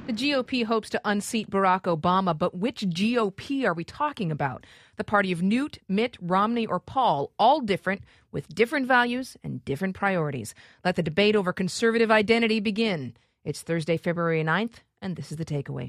The GOP hopes to unseat Barack Obama, but which GOP are we talking about? The party of Newt, Mitt, Romney, or Paul, all different, with different values and different priorities. Let the debate over conservative identity begin. It's Thursday, February 9th, and this is The Takeaway.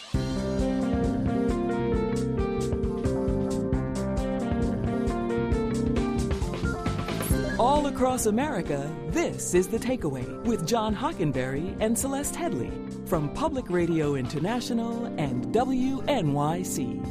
All across America, this is The Takeaway with John Hockenberry and Celeste Headley from Public Radio International and WNYC.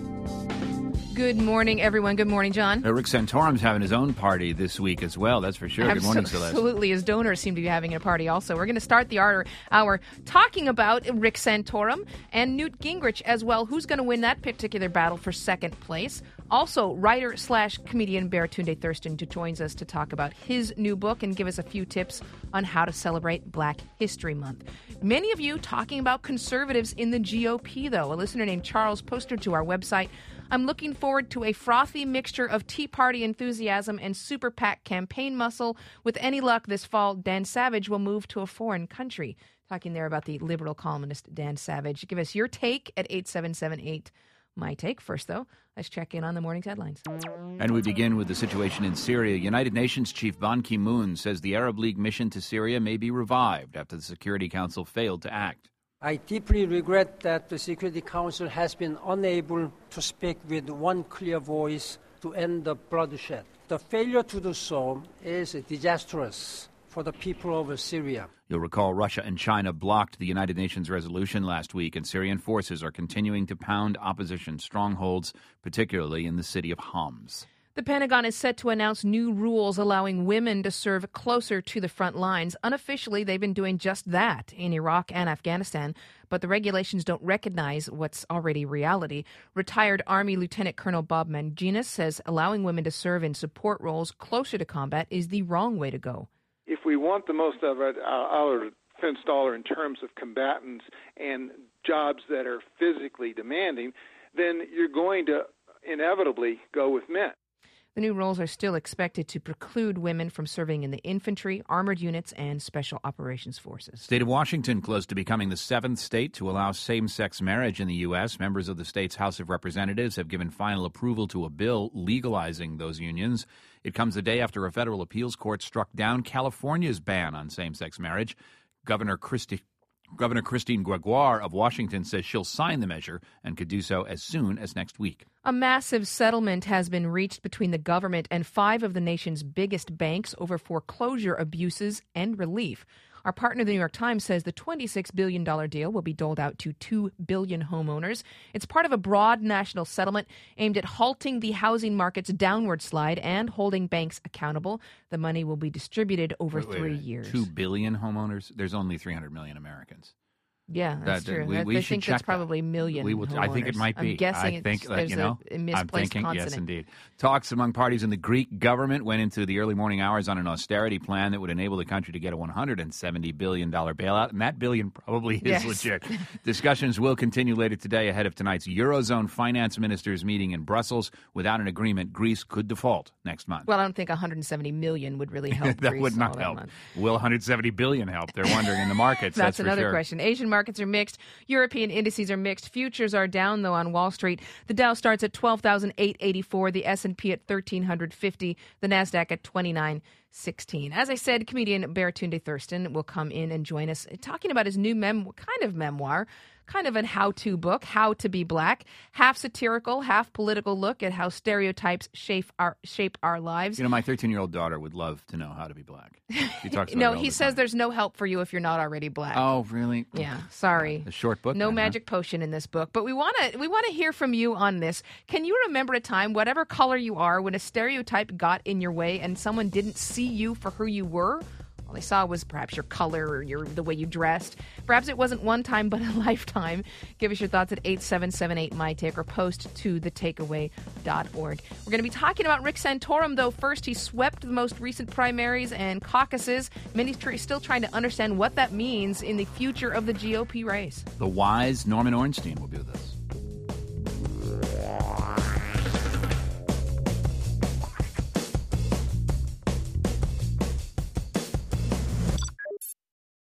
Good morning, everyone. Good morning, John. Rick Santorum's having his own party this week as well, that's for sure. Good morning, Celeste. Absolutely. His donors seem to be having a party also. We're going to start the hour talking about Rick Santorum and Newt Gingrich as well. Who's going to win that particular battle for second place? Also, writer/comedian Baratunde Thurston joins us to talk about his new book and give us a few tips on how to celebrate Black History Month. Many of you talking about conservatives in the GOP, though. A listener named Charles posted to our website, "I'm looking forward to a frothy mixture of Tea Party enthusiasm and Super PAC campaign muscle. With any luck this fall, Dan Savage will move to a foreign country." Talking there about the liberal columnist Dan Savage. Give us your take at 8778. My take. First, though, let's check in on the morning's headlines. And we begin with the situation in Syria. United Nations Chief Ban Ki-moon says the Arab League mission to Syria may be revived after the Security Council failed to act. I deeply regret that the Security Council has been unable to speak with one clear voice to end the bloodshed. The failure to do so is disastrous for the people of Syria. You'll recall Russia and China blocked the United Nations resolution last week, and Syrian forces are continuing to pound opposition strongholds, particularly in the city of Homs. The Pentagon is set to announce new rules allowing women to serve closer to the front lines. Unofficially, they've been doing just that in Iraq and Afghanistan, but the regulations don't recognize what's already reality. Retired Army Lieutenant Colonel Bob Manginas says allowing women to serve in support roles closer to combat is the wrong way to go. If we want the most of our defense dollar in terms of combatants and jobs that are physically demanding, then you're going to inevitably go with men. The new rules are still expected to preclude women from serving in the infantry, armored units, and special operations forces. State of Washington close to becoming the seventh state to allow same-sex marriage in the U.S. Members of the state's House of Representatives have given final approval to a bill legalizing those unions. It comes a day after a federal appeals court struck down California's ban on same-sex marriage. Governor Christine Gregoire of Washington says she'll sign the measure and could do so as soon as next week. A massive settlement has been reached between the government and 5 of the nation's biggest banks over foreclosure abuses and relief. Our partner, the New York Times, says the $26 billion deal will be doled out to 2 billion homeowners. It's part of a broad national settlement aimed at halting the housing market's downward slide and holding banks accountable. The money will be distributed over 3 years. 2 billion homeowners? There's only 300 million Americans. Yeah, that's true. I think that's probably million. I think it might be. I'm guessing there's a misplaced consonant. Yes, indeed. Talks among parties in the Greek government went into the early morning hours on an austerity plan that would enable the country to get a $170 billion bailout, and that billion probably is legit. Discussions will continue later today ahead of tonight's Eurozone finance ministers meeting in Brussels. Without an agreement, Greece could default next month. Well, I don't think 170 million would really help that Greece. Would not help. Will 170 billion help? They're wondering in the markets. That's for another sure. question. Asian markets are mixed. European indices are mixed. Futures are down, though, on Wall Street. The Dow starts at 12,884, the S&P at 1,350, the NASDAQ at 2916. As I said, comedian Baratunde Thurston will come in and join us talking about his new memoir, kind of a how-to book, How to Be Black, half satirical, half political look at how stereotypes shape our lives. You know, my 13-year-old daughter would love to know how to be black. She talks about he says there's no help for you if you're not already black. Oh, really? Yeah, sorry. A short book. No magic potion in this book. But we want to hear from you on this. Can you remember a time, whatever color you are, when a stereotype got in your way and someone didn't see you for who you were? All they saw was perhaps your color or the way you dressed. Perhaps it wasn't one time, but a lifetime. Give us your thoughts at 8778-MyTake or post to thetakeaway.org. We're going to be talking about Rick Santorum, though. First, he swept the most recent primaries and caucuses. Many still trying to understand what that means in the future of the GOP race. The wise Norman Ornstein will be with us.